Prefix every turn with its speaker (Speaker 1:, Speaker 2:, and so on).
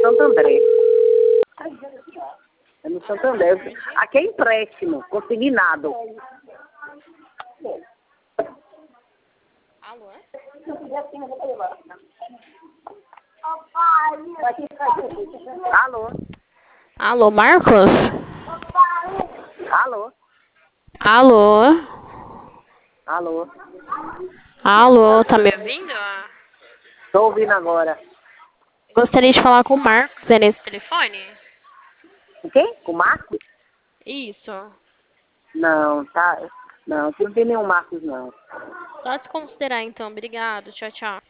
Speaker 1: Santo André. É no Santo André. Aqui é empréstimo, consignado.
Speaker 2: Alô?
Speaker 1: Alô?
Speaker 2: Alô, Marcos?
Speaker 1: Alô?
Speaker 2: Alô?
Speaker 1: Alô?
Speaker 2: Alô, tá me ouvindo?
Speaker 1: Tô ouvindo agora.
Speaker 2: Gostaria de falar com o Marcos, é nesse telefone?
Speaker 1: O quê? Com o Marcos?
Speaker 2: Isso.
Speaker 1: Não, tá. Não, aqui não tem nenhum Marcos, não.
Speaker 2: Só se considerar então. Obrigado. Tchau, tchau.